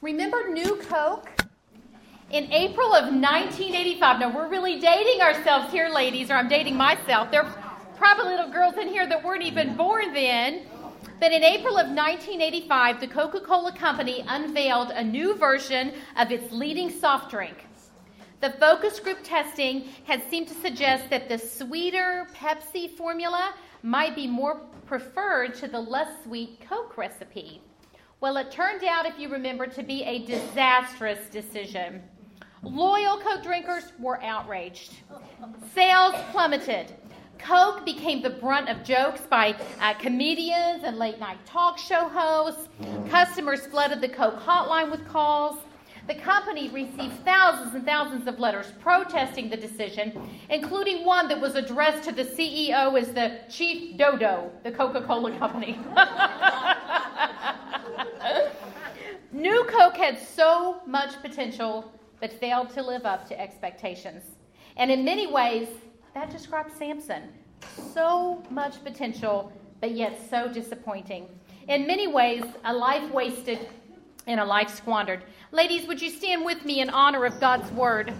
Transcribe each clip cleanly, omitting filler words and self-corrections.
Remember New Coke? In April of 1985, now we're really dating ourselves here, ladies, or I'm dating myself. There are probably little girls in here that weren't even born then. But in April of 1985, the Coca-Cola Company unveiled a new version of its leading soft drink. The focus group testing had seemed to suggest that the sweeter Pepsi formula might be more preferred to the less sweet Coke recipe. Well, it turned out, if you remember, to be a disastrous decision. Loyal Coke drinkers were outraged. Sales plummeted. Coke became the brunt of jokes by comedians and late-night talk show hosts. Customers flooded the Coke hotline with calls. The company received thousands and thousands of letters protesting the decision, including one that was addressed to the CEO as the Chief Dodo, the Coca-Cola Company. New Coke had so much potential, but failed to live up to expectations. And in many ways, that describes Samson. So much potential, but yet so disappointing. In many ways, a life wasted and a life squandered. Ladies, would you stand with me in honor of God's Word?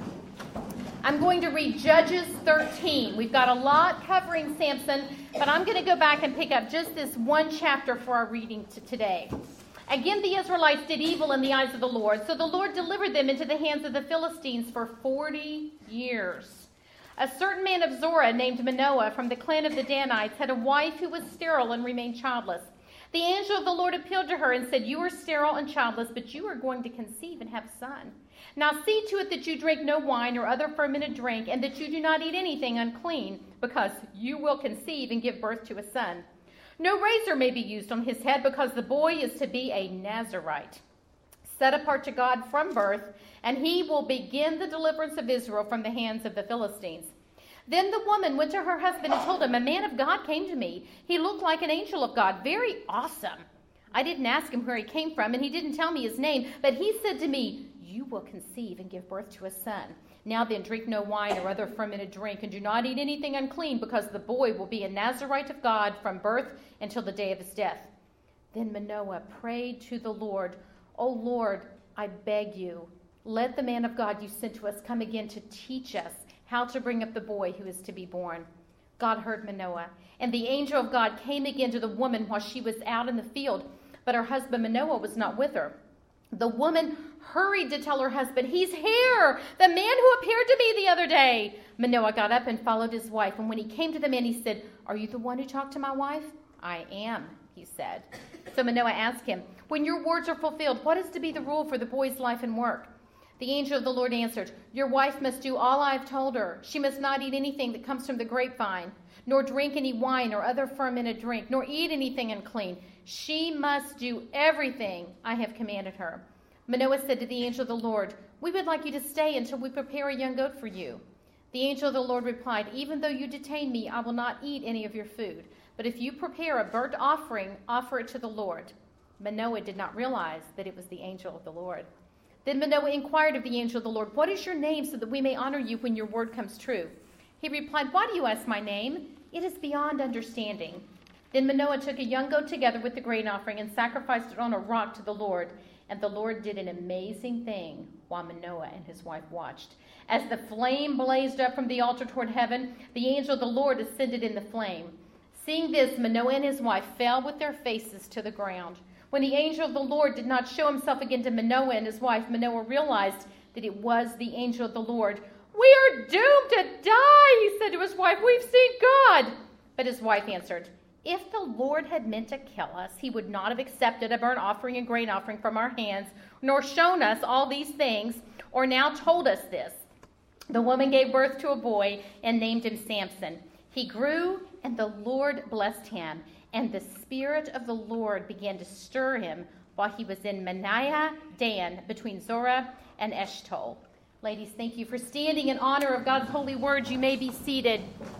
I'm going to read Judges 13. We've got a lot covering Samson, but I'm going to go back and pick up just this one chapter for our reading today. Again, the Israelites did evil in the eyes of the Lord, so the Lord delivered them into the hands of the Philistines for 40 years. A certain man of Zorah named Manoah from the clan of the Danites had a wife who was sterile and remained childless. The angel of the Lord appealed to her and said, "You are sterile and childless, but you are going to conceive and have a son. Now see to it that you drink no wine or other fermented drink, and that you do not eat anything unclean, because you will conceive and give birth to a son. No razor may be used on his head, because the boy is to be a Nazirite, set apart to God from birth, and he will begin the deliverance of Israel from the hands of the Philistines." Then the woman went to her husband and told him, "A man of God came to me. He looked like an angel of God, very awesome. I didn't ask him where he came from, and he didn't tell me his name, but he said to me, 'You will conceive and give birth to a son. Now then, drink no wine or other fermented drink, and do not eat anything unclean, because the boy will be a Nazirite of God from birth until the day of his death.' Then Manoah prayed to the Lord, 'O Lord, I beg you, let the man of God you sent to us come again to teach us how to bring up the boy who is to be born.' God heard Manoah, and the angel of God came again to the woman while she was out in the field, but her husband Manoah was not with her. The woman hurried to tell her husband, 'He's here, the man who appeared to me the other day.' Manoah got up and followed his wife, and when he came to the man, he said, 'Are you the one who talked to my wife?' 'I am,' he said. So Manoah asked him, 'When your words are fulfilled, what is to be the rule for the boy's life and work?' The angel of the Lord answered, 'Your wife must do all I have told her. She must not eat anything that comes from the grapevine, nor drink any wine or other fermented drink, nor eat anything unclean. She must do everything I have commanded her.' Manoah said to the angel of the Lord, 'We would like you to stay until we prepare a young goat for you.' The angel of the Lord replied, 'Even though you detain me, I will not eat any of your food. But if you prepare a burnt offering, offer it to the Lord.' Manoah did not realize that it was the angel of the Lord. Then Manoah inquired of the angel of the Lord, 'What is your name, so that we may honor you when your word comes true?' He replied, 'Why do you ask my name? It is beyond understanding.' Then Manoah took a young goat together with the grain offering and sacrificed it on a rock to the Lord. And the Lord did an amazing thing while Manoah and his wife watched. As the flame blazed up from the altar toward heaven, the angel of the Lord ascended in the flame. Seeing this, Manoah and his wife fell with their faces to the ground. When the angel of the Lord did not show himself again to Manoah and his wife, Manoah realized that it was the angel of the Lord. 'We are doomed to die,' he said to his wife. 'We've seen God.' But his wife answered, 'If the Lord had meant to kill us, he would not have accepted a burnt offering and grain offering from our hands, nor shown us all these things, or now told us this.' The woman gave birth to a boy and named him Samson. He grew, and the Lord blessed him, and the Spirit of the Lord began to stir him while he was in Manaah Dan, between Zorah and Eshtaol." Ladies, thank you for standing in honor of God's holy word. You may be seated.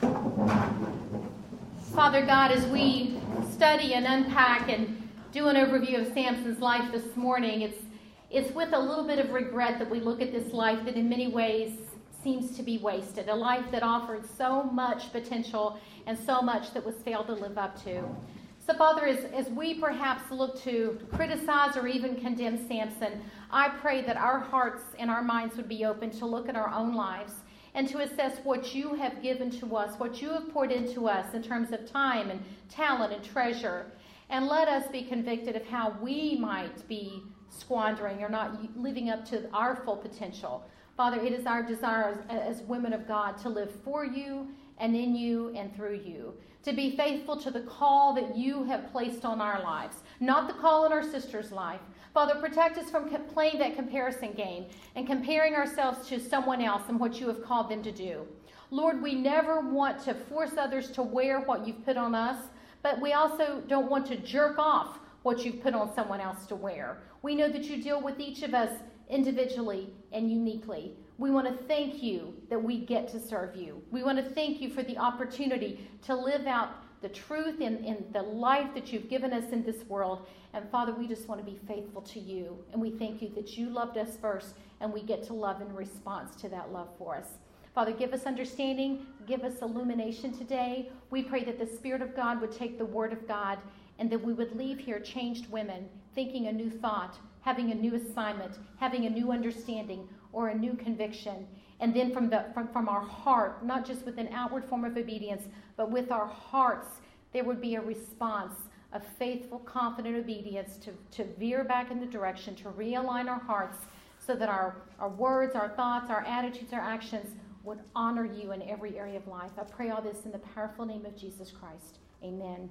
Father God, as we study and unpack and do an overview of Samson's life this morning, it's with a little bit of regret that we look at this life that in many ways seems to be wasted, a life that offered so much potential and so much that was failed to live up to. So, Father, as we perhaps look to criticize or even condemn Samson, I pray that our hearts and our minds would be open to look at our own lives and to assess what you have given to us, what you have poured into us in terms of time and talent and treasure. And let us be convicted of how we might be squandering or not living up to our full potential. Father, it is our desire as women of God to live for you and in you and through you, to be faithful to the call that you have placed on our lives, not the call on our sister's life. Father, protect us from playing that comparison game and comparing ourselves to someone else and what you have called them to do. Lord, we never want to force others to wear what you've put on us, but we also don't want to jerk off what you've put on someone else to wear. We know that you deal with each of us individually and uniquely. We want to thank you that we get to serve you. We want to thank you for the opportunity to live out the truth in the life that you've given us in this world. And Father, we just want to be faithful to you. And we thank you that you loved us first, and we get to love in response to that love for us. Father, give us understanding, give us illumination today. We pray that the Spirit of God would take the Word of God and that we would leave here changed women, thinking a new thought, having a new assignment, having a new understanding or a new conviction. And then from our heart, not just with an outward form of obedience, but with our hearts, there would be a response of faithful, confident obedience to veer back in the direction, to realign our hearts so that our words, our thoughts, our attitudes, our actions would honor you in every area of life. I pray all this in the powerful name of Jesus Christ. Amen.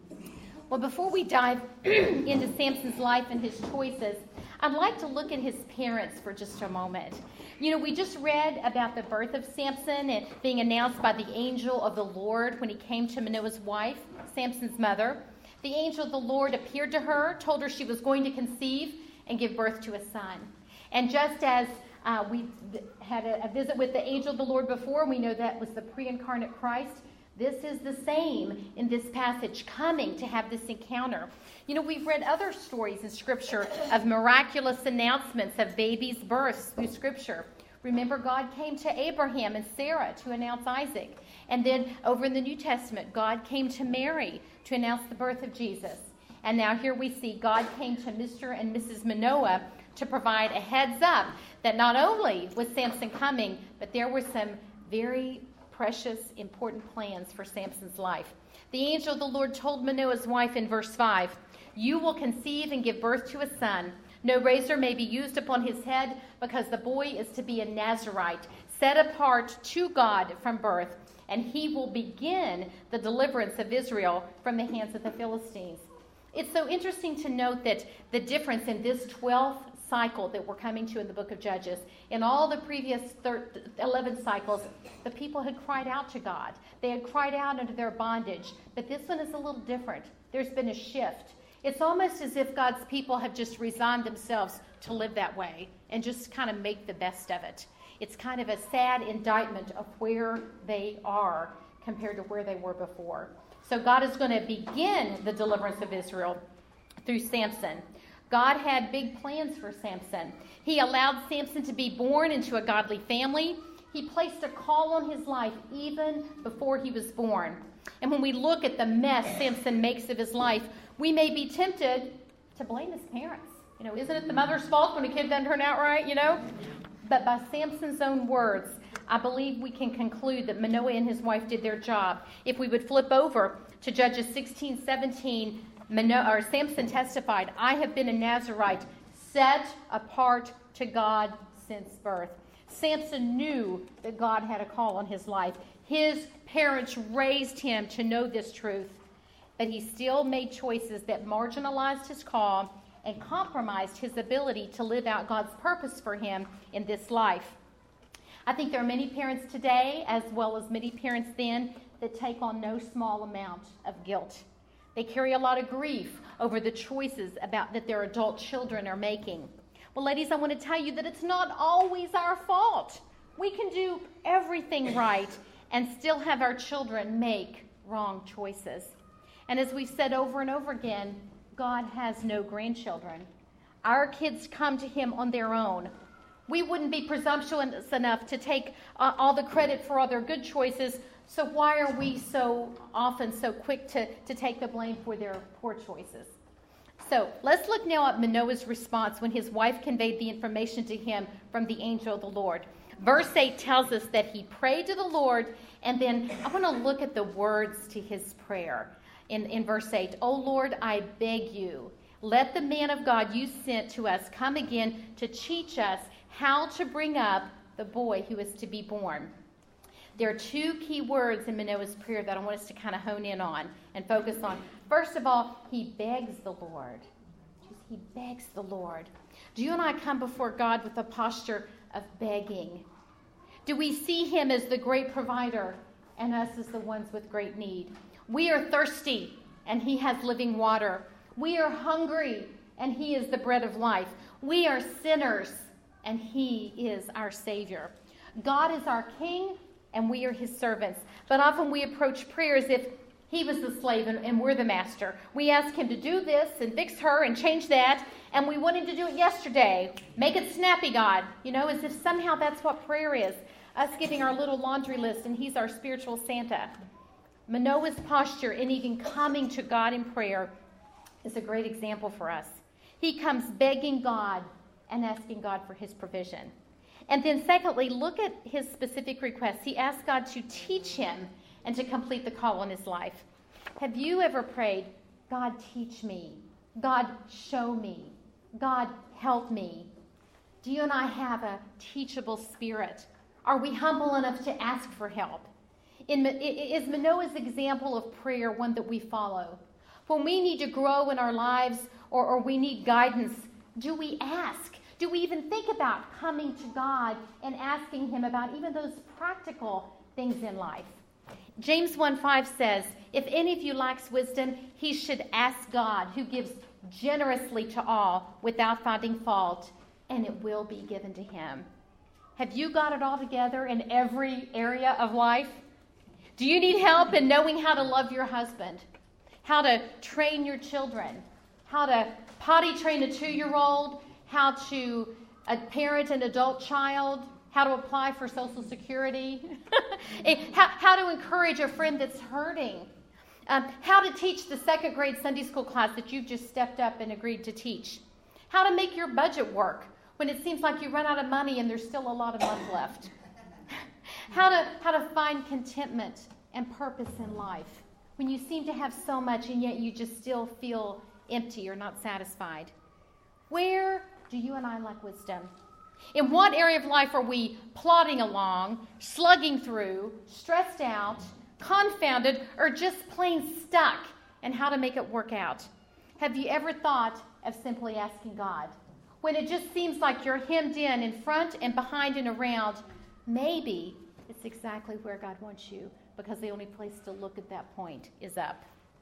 Well, before we dive into Samson's life and his choices, I'd like to look at his parents for just a moment. You know, we just read about the birth of Samson and being announced by the angel of the Lord when he came to Manoah's wife, Samson's mother. The angel of the Lord appeared to her, told her she was going to conceive and give birth to a son. And just as we had a visit with the angel of the Lord before, we know that was the pre-incarnate Christ. This is the same in this passage, coming to have this encounter. You know, we've read other stories in Scripture of miraculous announcements of babies' births through Scripture. Remember, God came to Abraham and Sarah to announce Isaac. And then over in the New Testament, God came to Mary to announce the birth of Jesus. And now here we see God came to Mr. and Mrs. Manoah to provide a heads up that not only was Samson coming, but there were some very precious, important plans for Samson's life. The angel of the Lord told Manoah's wife in verse 5, "You will conceive and give birth to a son. No razor may be used upon his head, because the boy is to be a Nazirite, set apart to God from birth, and he will begin the deliverance of Israel from the hands of the Philistines." It's so interesting to note that the difference in this 12th cycle that we're coming to in the book of Judges, in all the previous 11 cycles, the people had cried out to God. They had cried out under their bondage. But this one is a little different. There's been a shift. It's almost as if God's people have just resigned themselves to live that way and just kind of make the best of it. It's kind of a sad indictment of where they are compared to where they were before. So God is going to begin the deliverance of Israel through Samson. God had big plans for Samson. He allowed Samson to be born into a godly family. He placed a call on his life even before he was born. And when we look at the mess Samson makes of his life, we may be tempted to blame his parents. You know, isn't it the mother's fault when a kid doesn't turn out right, you know? But by Samson's own words, I believe we can conclude that Manoah and his wife did their job. If we would flip over to Judges 16:17, Samson testified, "I have been a Nazirite, set apart to God since birth." Samson knew that God had a call on his life. His parents raised him to know this truth, but he still made choices that marginalized his call and compromised his ability to live out God's purpose for him in this life. I think there are many parents today, as well as many parents then, that take on no small amount of guilt. They carry a lot of grief over the choices that their adult children are making. Well, ladies, I want to tell you that it's not always our fault. We can do everything right and still have our children make wrong choices. And as we've said over and over again, God has no grandchildren. Our kids come to him on their own. We wouldn't be presumptuous enough to take all the credit for all their good choices, So why are we so often so quick to take the blame for their poor choices? So let's look now at Manoah's response when his wife conveyed the information to him from the angel of the Lord. Verse 8 tells us that he prayed to the Lord, and then I want to look at the words to his prayer. In verse 8, "O Lord, I beg you, let the man of God you sent to us come again to teach us how to bring up the boy who is to be born." There are two key words in Manoah's prayer that I want us to kind of hone in on and focus on. First of all, he begs the Lord. He begs the Lord. Do you and I come before God with a posture of begging? Do we see him as the great provider and us as the ones with great need? We are thirsty and he has living water. We are hungry and he is the bread of life. We are sinners and he is our Savior. God is our King and we are his servants. But often we approach prayer as if he was the slave and we're the master. We ask him to do this and fix her and change that, and we want him to do it yesterday. Make it snappy, God. As if somehow that's what prayer is. Us giving our little laundry list and he's our spiritual Santa. Manoah's posture in even coming to God in prayer is a great example for us. He comes begging God and asking God for his provision. And then secondly, look at his specific requests. He asked God to teach him and to complete the call on his life. Have you ever prayed, God, teach me? God, show me? God, help me? Do you and I have a teachable spirit? Are we humble enough to ask for help? Is Manoah's example of prayer one that we follow? When we need to grow in our lives or we need guidance, do we ask? Do we even think about coming to God and asking him about even those practical things in life? James 1:5 says, "If any of you lacks wisdom, he should ask God, who gives generously to all without finding fault, and it will be given to him." Have you got it all together in every area of life? Do you need help in knowing how to love your husband, how to train your children, how to potty train a 2-year-old, how to parent an adult child, how to apply for Social Security, how to encourage a friend that's hurting, how to teach the 2nd grade Sunday school class that you've just stepped up and agreed to teach, how to make your budget work when it seems like you run out of money and there's still a lot of month left, how to find contentment and purpose in life when you seem to have so much and yet you just still feel empty or not satisfied. Where do you and I lack wisdom? In what area of life are we plodding along, slugging through, stressed out, confounded, or just plain stuck, and how to make it work out? Have you ever thought of simply asking God? When it just seems like you're hemmed in front and behind and around, maybe it's exactly where God wants you, because the only place to look at that point is up.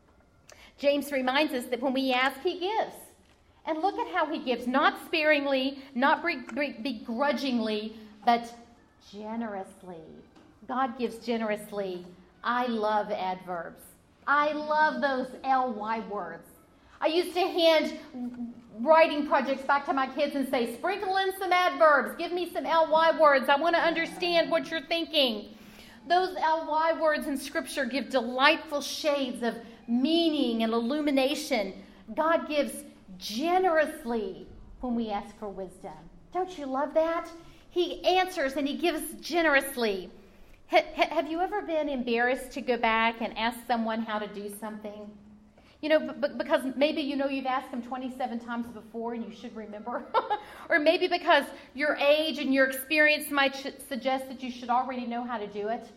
James reminds us that when we ask, he gives. And look at how he gives, not sparingly, not begrudgingly, but generously. God gives generously. I love adverbs. I love those ly words. I used to hand writing projects back to my kids and say, sprinkle in some adverbs. Give me some ly words. I want to understand what you're thinking. Those ly words in Scripture give delightful shades of meaning and illumination. God gives generously when we ask for wisdom. Don't you love that? He answers and he gives generously. Have you ever been embarrassed to go back and ask someone how to do something? Because maybe you've asked them 27 times before and you should remember. Or maybe because your age and your experience might suggest that you should already know how to do it.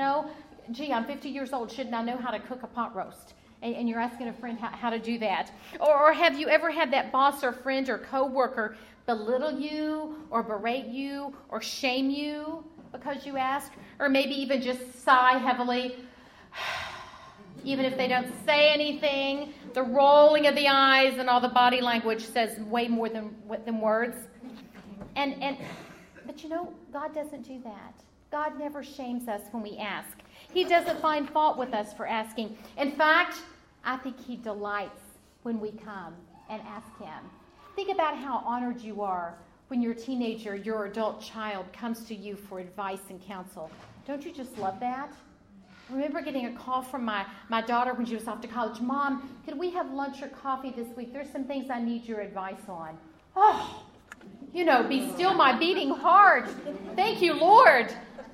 Gee, I'm 50 years old. Shouldn't I know how to cook a pot roast? And you're asking a friend how to do that. Or have you ever had that boss or friend or coworker belittle you or berate you or shame you because you ask? Or maybe even just sigh heavily. Even if they don't say anything, the rolling of the eyes and all the body language says way more than words. But God doesn't do that. God never shames us when we ask. He doesn't find fault with us for asking. In fact, I think he delights when we come and ask him. Think about how honored you are when your teenager, your adult child comes to you for advice and counsel. Don't you just love that? I remember getting a call from my daughter when she was off to college. Mom, could we have lunch or coffee this week? There's some things I need your advice on. Oh, be still my beating heart. Thank you, Lord.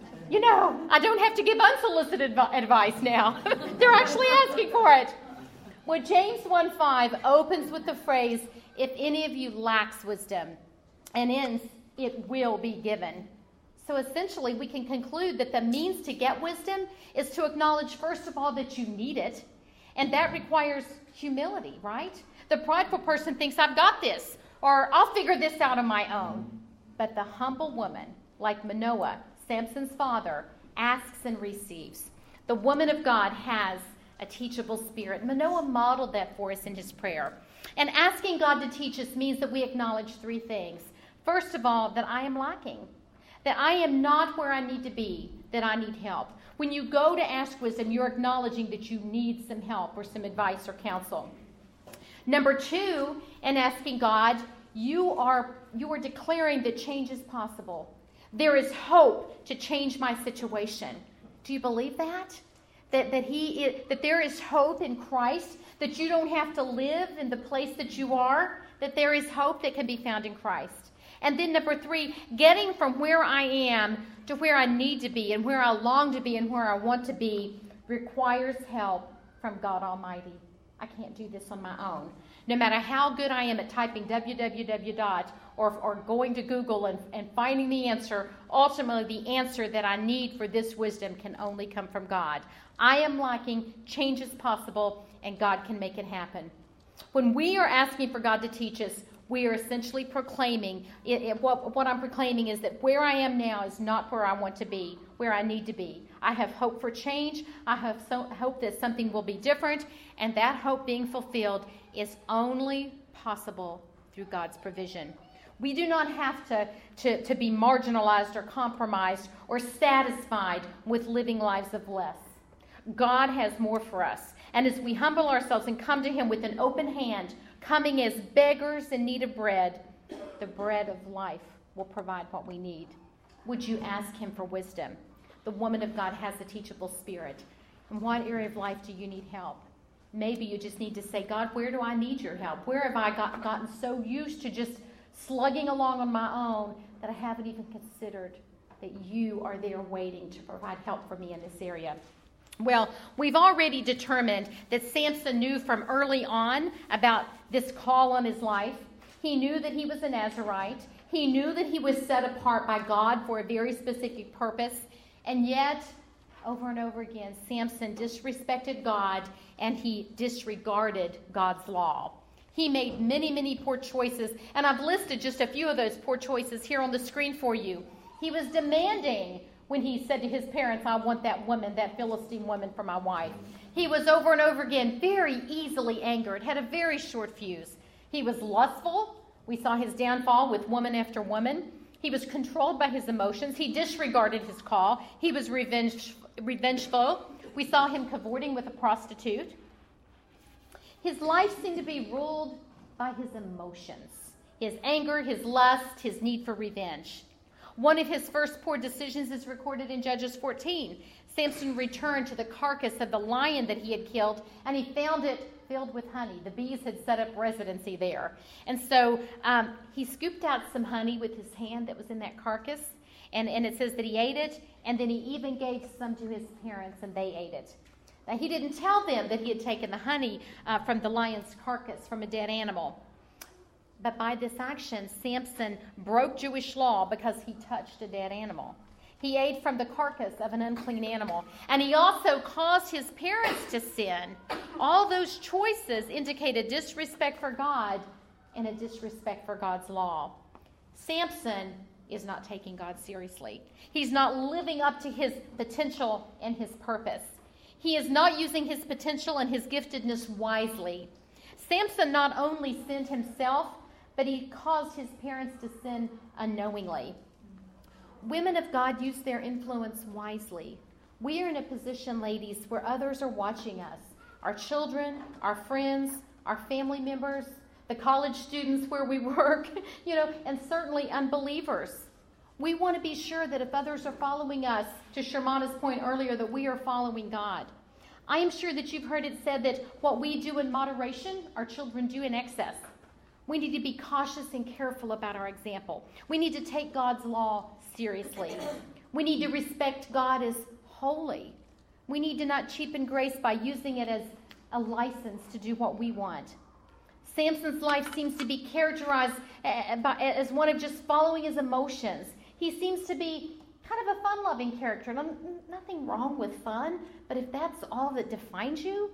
I don't have to give unsolicited advice now. They're actually asking for it. Well, James 1:5 opens with the phrase, if any of you lacks wisdom, and ends, it will be given. So essentially, we can conclude that the means to get wisdom is to acknowledge, first of all, that you need it. And that requires humility, right? The prideful person thinks, I've got this, or I'll figure this out on my own. But the humble woman, like Manoah, Samson's father, asks and receives. The woman of God has a teachable spirit. Manoah modeled that for us in his prayer. And asking God to teach us means that we acknowledge three things. First of all, that I am lacking. That I am not where I need to be, that I need help. When you go to ask wisdom, you're acknowledging that you need some help or some advice or counsel. Number two, in asking God, you are declaring that change is possible. There is hope to change my situation. Do you believe that? That there is hope in Christ, that you don't have to live in the place that you are, that there is hope that can be found in Christ. And then number three, getting from where I am to where I need to be and where I long to be and where I want to be requires help from God Almighty. I can't do this on my own. No matter how good I am at typing www. Or going to Google and finding the answer, ultimately the answer that I need for this wisdom can only come from God. I am lacking, change is possible, and God can make it happen. When we are asking for God to teach us, we are essentially proclaiming, what I'm proclaiming is that where I am now is not where I want to be, where I need to be. I have hope for change. I have hope that something will be different, and that hope being fulfilled is only possible through God's provision. We do not have to be marginalized or compromised or satisfied with living lives of less. God has more for us. And as we humble ourselves and come to Him with an open hand, coming as beggars in need of bread, the bread of life will provide what we need. Would you ask Him for wisdom? The woman of God has a teachable spirit. In what area of life do you need help? Maybe you just need to say, God, where do I need your help? Where have I gotten so used to just slugging along on my own that I haven't even considered that you are there waiting to provide help for me in this area? Well, we've already determined that Samson knew from early on about this call on his life. He knew that he was a Nazirite. He knew that he was set apart by God for a very specific purpose. And yet, over and over again, Samson disrespected God and he disregarded God's law. He made many, many poor choices, and I've listed just a few of those poor choices here on the screen for you. He was demanding when he said to his parents, I want that woman, that Philistine woman for my wife. He was over and over again very easily angered, had a very short fuse. He was lustful. We saw his downfall with woman after woman. He was controlled by his emotions. He disregarded his call. He was revengeful. We saw him cavorting with a prostitute. His life seemed to be ruled by his emotions, his anger, his lust, his need for revenge. One of his first poor decisions is recorded in Judges 14. Samson returned to the carcass of the lion that he had killed, and he found it filled with honey. The bees had set up residency there. And so he scooped out some honey with his hand that was in that carcass, and it says that he ate it, and then he even gave some to his parents, and they ate it. Now, he didn't tell them that he had taken the honey from the lion's carcass, from a dead animal. But by this action, Samson broke Jewish law because he touched a dead animal. He ate from the carcass of an unclean animal. And he also caused his parents to sin. All those choices indicate a disrespect for God and a disrespect for God's law. Samson is not taking God seriously. He's not living up to his potential and his purpose. He is not using his potential and his giftedness wisely. Samson not only sinned himself, but he caused his parents to sin unknowingly. Women of God use their influence wisely. We are in a position, ladies, where others are watching us. Our children, our friends, our family members, the college students where we work, and certainly unbelievers. We want to be sure that if others are following us, to Shermana's point earlier, that we are following God. I am sure that you've heard it said that what we do in moderation, our children do in excess. We need to be cautious and careful about our example. We need to take God's law seriously. We need to respect God as holy. We need to not cheapen grace by using it as a license to do what we want. Samson's life seems to be characterized as one of just following his emotions. He seems to be kind of a fun-loving character. Nothing wrong with fun, but if that's all that defines you,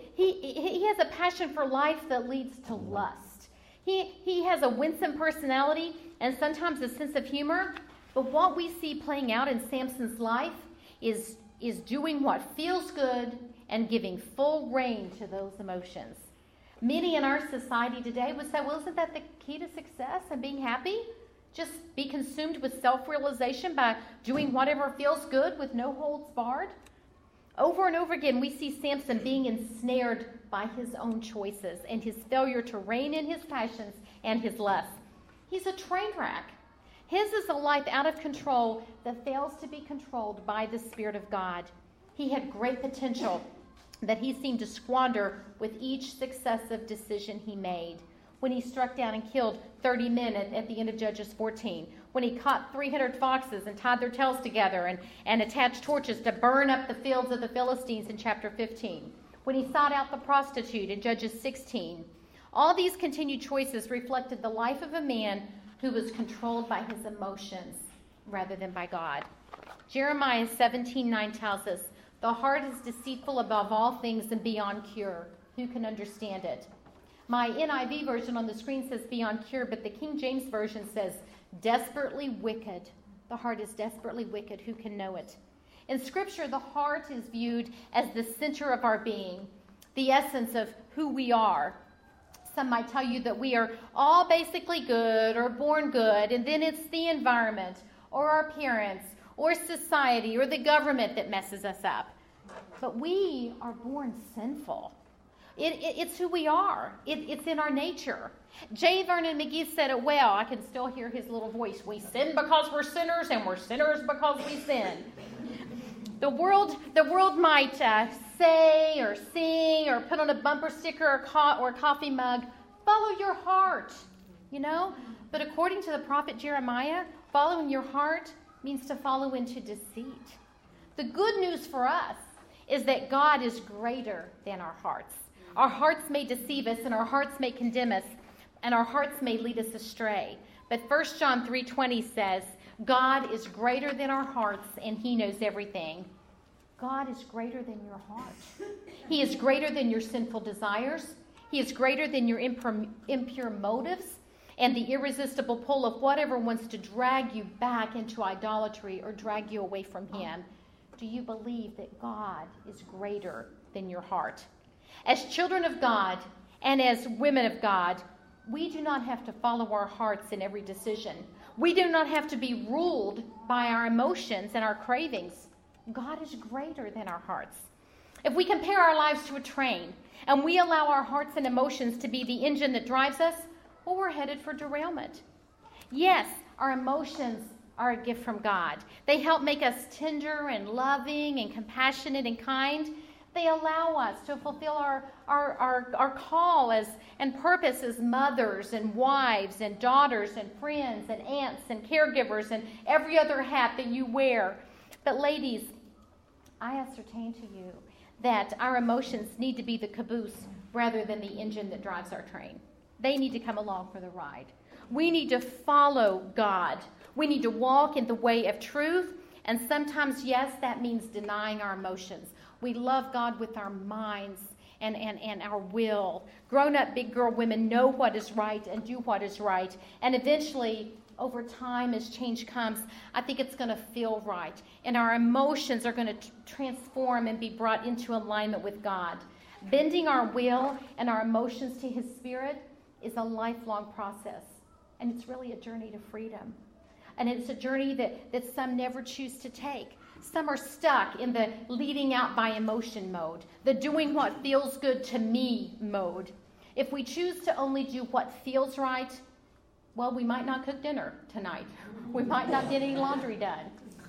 he has a passion for life that leads to lust. He has a winsome personality and sometimes a sense of humor, but what we see playing out in Samson's life is doing what feels good and giving full rein to those emotions. Many in our society today would say, well, isn't that the key to success and being happy? Just be consumed with self-realization by doing whatever feels good with no holds barred? Over and over again, we see Samson being ensnared by his own choices and his failure to rein in his passions and his lusts. He's a train wreck. His is a life out of control that fails to be controlled by the Spirit of God. He had great potential that he seemed to squander with each successive decision he made. When he struck down and killed 30 men at the end of Judges 14. When he caught 300 foxes and tied their tails together and attached torches to burn up the fields of the Philistines in chapter 15. When he sought out the prostitute in Judges 16. All these continued choices reflected the life of a man who was controlled by his emotions rather than by God. Jeremiah 17:9 tells us, the heart is deceitful above all things and beyond cure. Who can understand it? My NIV version on the screen says beyond cure, but the King James Version says desperately wicked. The heart is desperately wicked. Who can know it? In Scripture, the heart is viewed as the center of our being, the essence of who we are. Some might tell you that we are all basically good or born good, and then it's the environment or our parents or society or the government that messes us up. But we are born sinful. It's who we are. It's in our nature. J. Vernon McGee said it well. I can still hear his little voice. We sin because we're sinners, and we're sinners because we sin. The world might say or sing or put on a bumper sticker or a coffee mug, follow your heart, But according to the prophet Jeremiah, following your heart means to follow into deceit. The good news for us is that God is greater than our hearts. Our hearts may deceive us, and our hearts may condemn us, and our hearts may lead us astray. But 1 John 3:20 says, God is greater than our hearts, and he knows everything. God is greater than your heart. He is greater than your sinful desires. He is greater than your impure motives and the irresistible pull of whatever wants to drag you back into idolatry or drag you away from him. Do you believe that God is greater than your heart? As children of God and as women of God, we do not have to follow our hearts in every decision. We do not have to be ruled by our emotions and our cravings. God is greater than our hearts. If we compare our lives to a train and we allow our hearts and emotions to be the engine that drives us, well, we're headed for derailment. Yes, our emotions are a gift from God. They help make us tender and loving and compassionate and kind. They allow us to fulfill our call and purpose as mothers and wives and daughters and friends and aunts and caregivers and every other hat that you wear. But ladies, I ascertain to you that our emotions need to be the caboose rather than the engine that drives our train. They need to come along for the ride. We need to follow God. We need to walk in the way of truth. And sometimes, yes, that means denying our emotions. We love God with our minds and our will. Grown-up big girl women know what is right and do what is right. And eventually, over time, as change comes, I think it's going to feel right. And our emotions are going to transform and be brought into alignment with God. Bending our will and our emotions to his Spirit is a lifelong process. And it's really a journey to freedom. And it's a journey that some never choose to take. Some are stuck in the leading out by emotion mode, the doing what feels good to me mode. If we choose to only do what feels right, Well, we might not cook dinner tonight. We might not get any laundry done.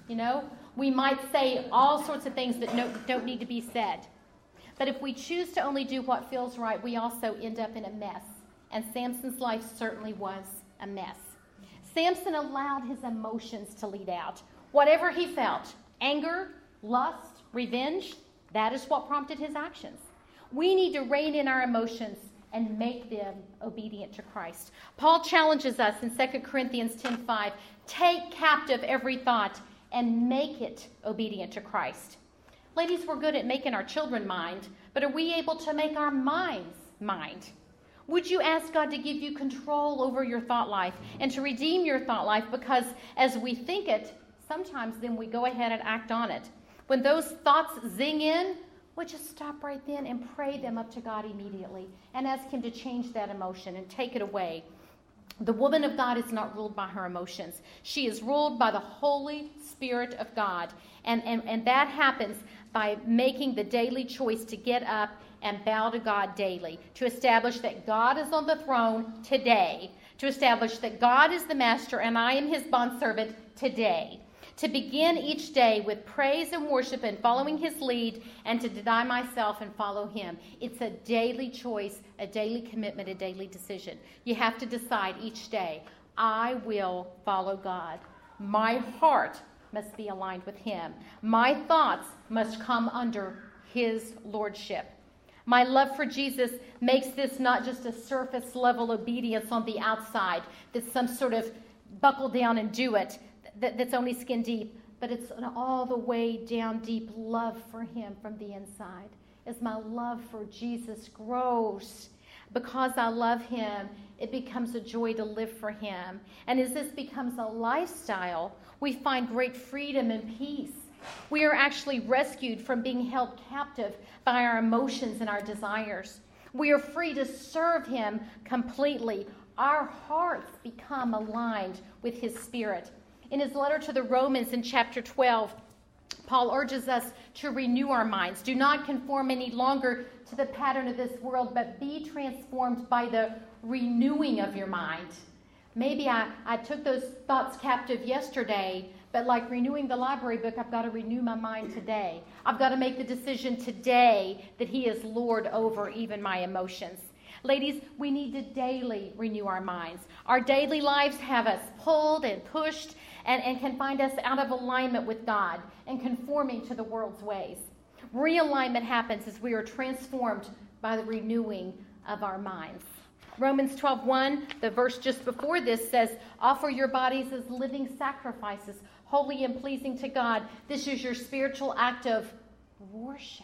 We might say all sorts of things that don't need to be said. But if we choose to only do what feels right, we also end up in a mess. And Samson's life certainly was a mess. Samson allowed his emotions to lead out. Whatever he felt, anger, lust, revenge, that is what prompted his actions. We need to rein in our emotions and make them obedient to Christ. Paul challenges us in 2 Corinthians 10:5, take captive every thought and make it obedient to Christ. Ladies, we're good at making our children mind, but are we able to make our minds mind? Would you ask God to give you control over your thought life and to redeem your thought life? Because as we think it, sometimes then we go ahead and act on it. When those thoughts zing in, we'll just stop right then and pray them up to God immediately and ask Him to change that emotion and take it away. The woman of God is not ruled by her emotions. She is ruled by the Holy Spirit of God. And that happens by making the daily choice to get up and bow to God daily, to establish that God is on the throne today, to establish that God is the master and I am His bondservant today, to begin each day with praise and worship and following His lead, and to deny myself and follow Him. It's a daily choice, a daily commitment, a daily decision. You have to decide each day, I will follow God. My heart must be aligned with Him. My thoughts must come under His lordship. My love for Jesus makes this not just a surface level obedience on the outside, that's some sort of buckle down and do it, that's only skin deep, but it's an all the way down deep love for Him from the inside. As my love for Jesus grows, because I love Him, it becomes a joy to live for Him. And as this becomes a lifestyle, we find great freedom and peace. We are actually rescued from being held captive by our emotions and our desires. We are free to serve Him completely. Our hearts become aligned with His Spirit. In his letter to the Romans in chapter 12, Paul urges us to renew our minds. Do not conform any longer to the pattern of this world, but be transformed by the renewing of your mind. Maybe I took those thoughts captive yesterday, but like renewing the library book, I've got to renew my mind today. I've got to make the decision today that He is Lord over even my emotions. Ladies, we need to daily renew our minds. Our daily lives have us pulled and pushed and can find us out of alignment with God and conforming to the world's ways. Realignment happens as we are transformed by the renewing of our minds. Romans 12:1, the verse just before this says, offer your bodies as living sacrifices, holy and pleasing to God. This is your spiritual act of worship.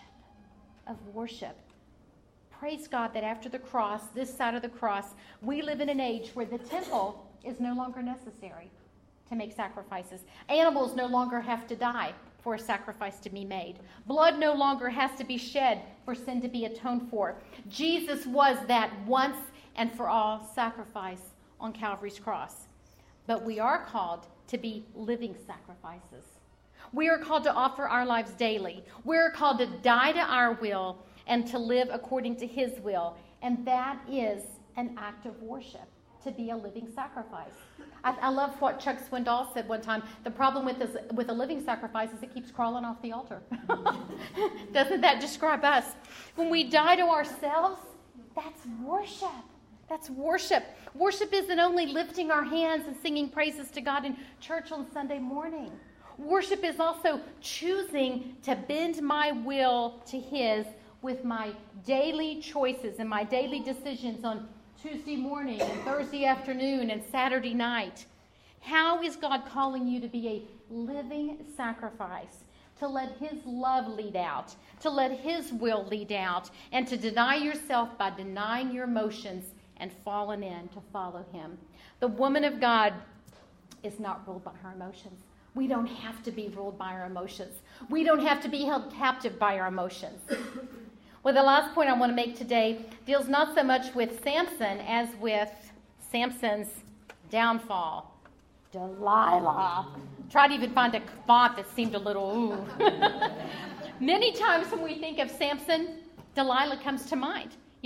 Praise God that after the cross, this side of the cross, we live in an age where the temple is no longer necessary to make sacrifices. Animals no longer have to die for a sacrifice to be made. Blood no longer has to be shed for sin to be atoned for. Jesus was that once and for all sacrifice on Calvary's cross. But we are called to be living sacrifices. We are called to offer our lives daily. We're called to die to our will and to live according to His will. And that is an act of worship, to be a living sacrifice. I love what Chuck Swindoll said one time. The problem with a living sacrifice is it keeps crawling off the altar. Doesn't that describe us? When we die to ourselves, that's worship. That's worship. Worship isn't only lifting our hands and singing praises to God in church on Sunday morning. Worship is also choosing to bend my will to His with my daily choices and my daily decisions on Tuesday morning and Thursday afternoon and Saturday night. How is God calling you to be a living sacrifice? To let His love lead out, to let His will lead out, and to deny yourself by denying your emotions and falling in to follow Him. The woman of God is not ruled by her emotions. We don't have to be ruled by our emotions. We don't have to be held captive by our emotions. Well, the last point I want to make today deals not so much with Samson as with Samson's downfall. Delilah. Tried to even find a font that seemed a little ooh. Many times when we think of Samson, Delilah comes to mind.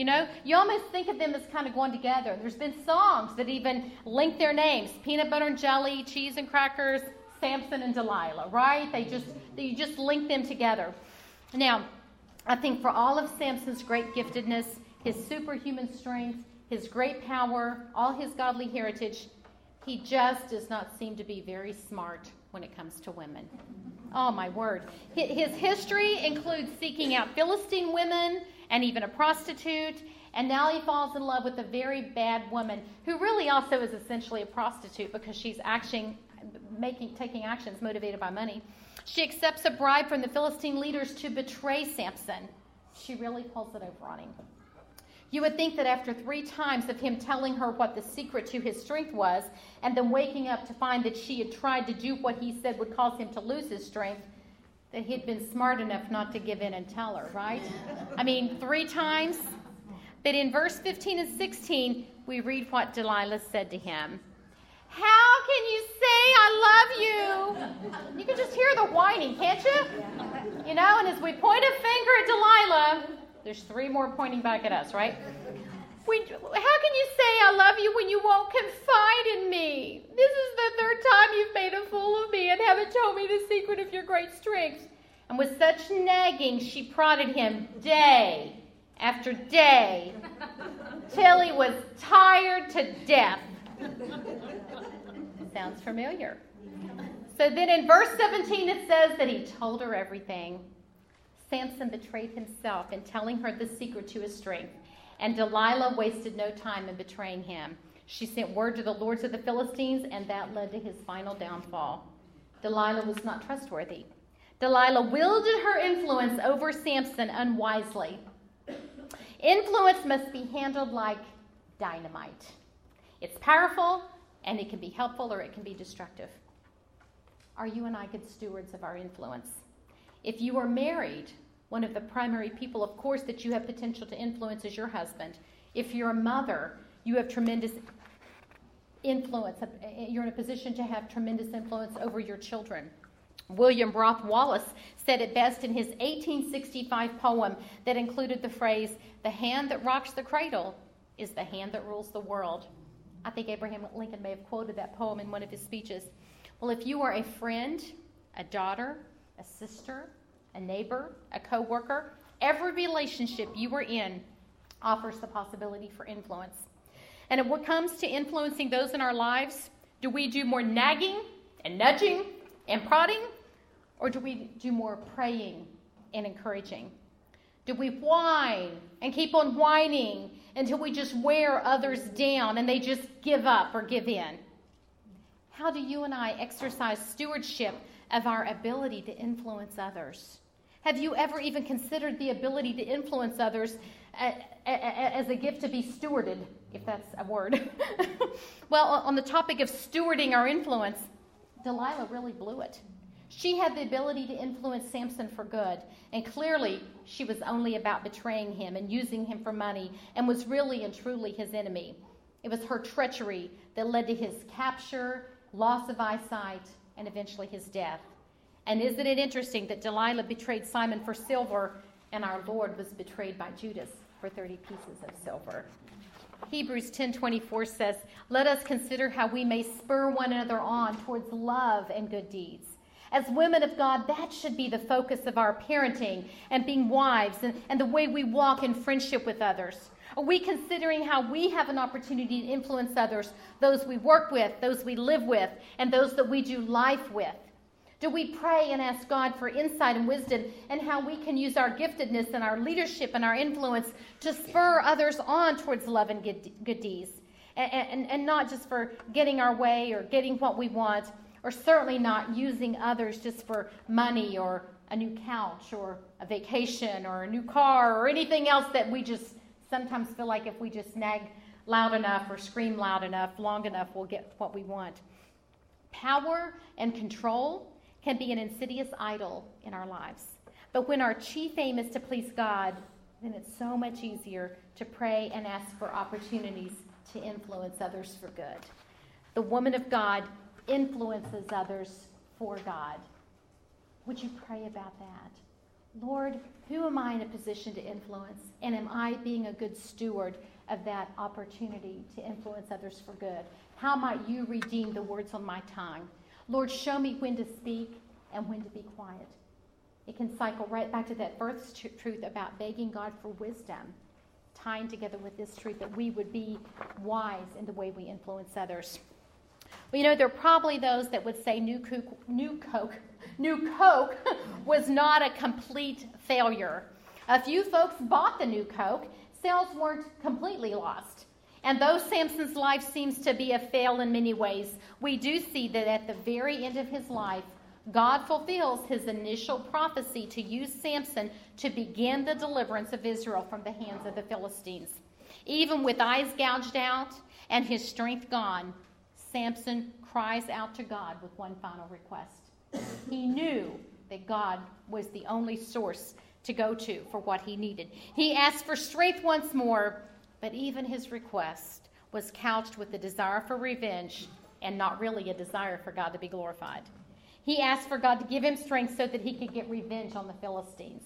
You know, you almost think of them as kind of going together. There's been songs that even link their names. Peanut butter and jelly, cheese and crackers, Samson and Delilah, right? You just link them together. Now, I think for all of Samson's great giftedness, his superhuman strength, his great power, all his godly heritage, he just does not seem to be very smart when it comes to women. Oh, my word. His history includes seeking out Philistine women and even a prostitute, and now he falls in love with a very bad woman who really also is essentially a prostitute because she's taking actions motivated by money. She accepts a bribe from the Philistine leaders to betray Samson. She really pulls it over on him. You would think that after 3 times of him telling her what the secret to his strength was, and then waking up to find that she had tried to do what he said would cause him to lose his strength, that he'd been smart enough not to give in and tell her, right? I mean, 3 times. But in verse 15 and 16, we read what Delilah said to him. How can you say I love you? You can just hear the whining, can't you? You know, and as we point a finger at Delilah, there's 3 more pointing back at us, right? How can you say I love you when you won't confide in me? This is the 3rd time you've made a fool of me and haven't told me the secret of your great strength. And with such nagging, she prodded him day after day till he was tired to death. Sounds familiar. So then in verse 17 it says that he told her everything. Samson betrayed himself in telling her the secret to his strength, and Delilah wasted no time in betraying him. She sent word to the lords of the Philistines, and that led to his final downfall. Delilah was not trustworthy. Delilah wielded her influence over Samson unwisely. Influence must be handled like dynamite. It's powerful, and it can be helpful or it can be destructive. Are you and I good stewards of our influence? If you are married, one of the primary people, of course, that you have potential to influence is your husband. If you're a mother, you have tremendous influence. You're in a position to have tremendous influence over your children. William Roth Wallace said it best in his 1865 poem that included the phrase, "The hand that rocks the cradle is the hand that rules the world." I think Abraham Lincoln may have quoted that poem in one of his speeches. Well, if you are a friend, a daughter, a sister, a neighbor, a co-worker, every relationship you are in offers the possibility for influence. And when it comes to influencing those in our lives, do we do more nagging and nudging and prodding, or do we do more praying and encouraging? Do we whine and keep on whining until we just wear others down and they just give up or give in? How do you and I exercise stewardship of our ability to influence others? Have you ever even considered the ability to influence others as a gift to be stewarded, if that's a word? Well, on the topic of stewarding our influence, Delilah really blew it. She had the ability to influence Samson for good, and clearly she was only about betraying him and using him for money and was really and truly his enemy. It was her treachery that led to his capture, loss of eyesight, and eventually his death. And isn't it interesting that Delilah betrayed Simon for silver and our Lord was betrayed by Judas for 30 pieces of silver? Hebrews 10:24 says, "Let us consider how we may spur one another on towards love and good deeds." As women of God, that should be the focus of our parenting and being wives and the way we walk in friendship with others. Are we considering how we have an opportunity to influence others, those we work with, those we live with, and those that we do life with? Do we pray and ask God for insight and wisdom and how we can use our giftedness and our leadership and our influence to spur others on towards love and good deeds? And not just for getting our way or getting what we want, or certainly not using others just for money or a new couch or a vacation or a new car or anything else that we just sometimes feel like if we just nag loud enough or scream loud enough, long enough, we'll get what we want. Power and control can be an insidious idol in our lives. But when our chief aim is to please God, then it's so much easier to pray and ask for opportunities to influence others for good. The woman of God influences others for God. Would you pray about that? Lord, who am I in a position to influence? And am I being a good steward of that opportunity to influence others for good? How might you redeem the words on my tongue? Lord, show me when to speak and when to be quiet. It can cycle right back to that first truth about begging God for wisdom, tying together with this truth that we would be wise in the way we influence others. Well, there are probably those that would say New Coke was not a complete failure. A few folks bought the New Coke. Sales weren't completely lost. And though Samson's life seems to be a fail in many ways, we do see that at the very end of his life, God fulfills his initial prophecy to use Samson to begin the deliverance of Israel from the hands of the Philistines. Even with eyes gouged out and his strength gone, Samson cries out to God with one final request. He knew that God was the only source to go to for what he needed. He asked for strength once more, but even his request was couched with a desire for revenge and not really a desire for God to be glorified. He asked for God to give him strength so that he could get revenge on the Philistines.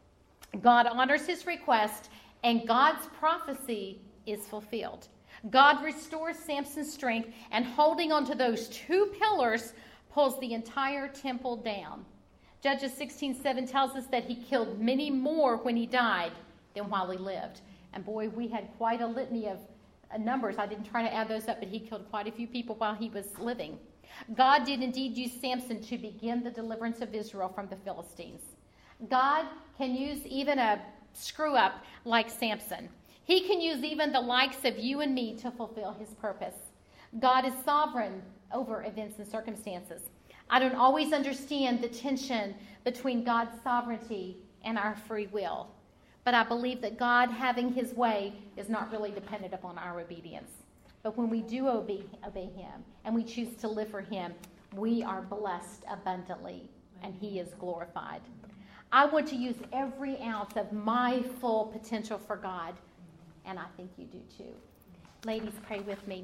God honors his request, and God's prophecy is fulfilled. God restores Samson's strength, and holding onto those two pillars, pulls the entire temple down. Judges 16:7 tells us that he killed many more when he died than while he lived. And boy, we had quite a litany of numbers. I didn't try to add those up, but he killed quite a few people while he was living. God did indeed use Samson to begin the deliverance of Israel from the Philistines. God can use even a screw-up like Samson. He can use even the likes of you and me to fulfill his purpose. God is sovereign over events and circumstances. I don't always understand the tension between God's sovereignty and our free will. But I believe that God having his way is not really dependent upon our obedience. But when we do obey him and we choose to live for him, we are blessed abundantly and he is glorified. I want to use every ounce of my full potential for God, and I think you do too. Ladies, pray with me.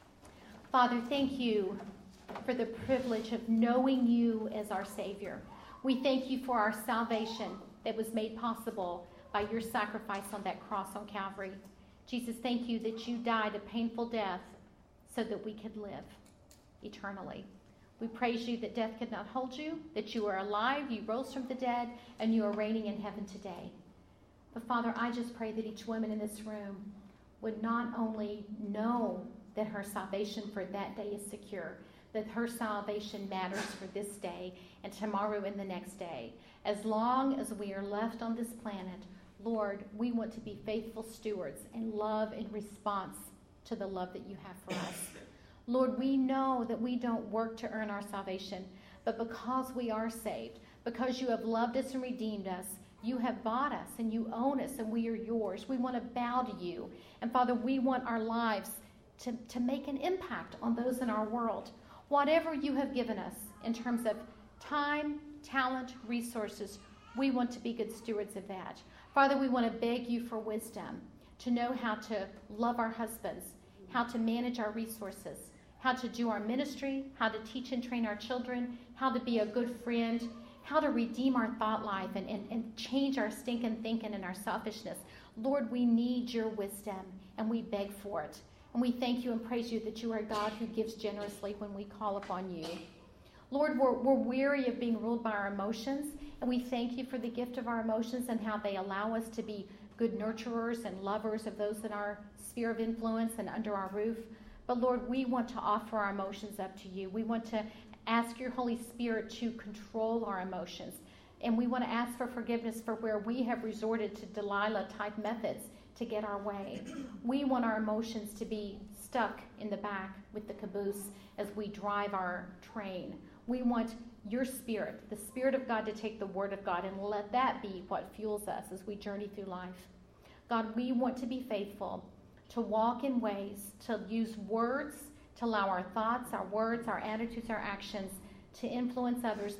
Father, thank you for the privilege of knowing you as our Savior. We thank you for our salvation that was made possible by your sacrifice on that cross on Calvary. Jesus, thank you that you died a painful death so that we could live eternally. We praise you that death could not hold you, that you are alive, you rose from the dead, and you are reigning in heaven today. But Father, I just pray that each woman in this room would not only know that her salvation for that day is secure, that her salvation matters for this day and tomorrow and the next day. As long as we are left on this planet, Lord, we want to be faithful stewards and love in response to the love that you have for us. Lord, we know that we don't work to earn our salvation, but because we are saved, because you have loved us and redeemed us, you have bought us and you own us and we are yours. We want to bow to you. And Father, we want our lives to make an impact on those in our world. Whatever you have given us in terms of time, talent, resources, we want to be good stewards of that. Father, we want to beg you for wisdom to know how to love our husbands, how to manage our resources, how to do our ministry, how to teach and train our children, how to be a good friend, how to redeem our thought life and change our stinking thinking and our selfishness. Lord, we need your wisdom, and we beg for it. And we thank you and praise you that you are a God who gives generously when we call upon you. Lord, we're weary of being ruled by our emotions, and we thank you for the gift of our emotions and how they allow us to be good nurturers and lovers of those in our sphere of influence and under our roof. But Lord, we want to offer our emotions up to you. We want to ask your Holy Spirit to control our emotions. And we want to ask for forgiveness for where we have resorted to Delilah-type methods to get our way. We want our emotions to be stuck in the back with the caboose as we drive our train. We want your Spirit, the Spirit of God, to take the Word of God and let that be what fuels us as we journey through life. God, we want to be faithful, to walk in ways, to use words, to allow our thoughts, our words, our attitudes, our actions to influence others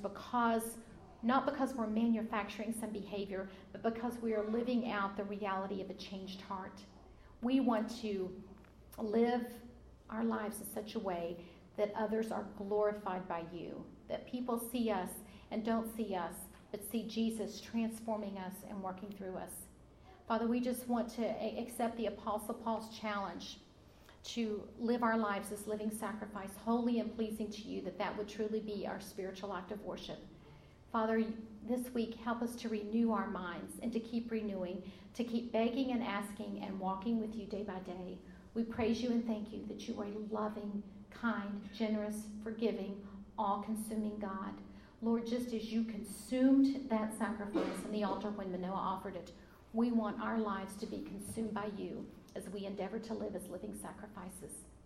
not because we're manufacturing some behavior, but because we are living out the reality of a changed heart. We want to live our lives in such a way that others are glorified by you, that people see us and don't see us but see Jesus transforming us and working through us. Father, we just want to accept the Apostle Paul's challenge to live our lives as living sacrifice, holy and pleasing to you, that would truly be our spiritual act of worship. Father, this week, help us to renew our minds and to keep renewing, to keep begging and asking and walking with you day by day. We praise you and thank you that you are a loving, kind, generous, forgiving, all-consuming God. Lord, just as you consumed that sacrifice on the altar when Manoah offered it, we want our lives to be consumed by you as we endeavor to live as living sacrifices.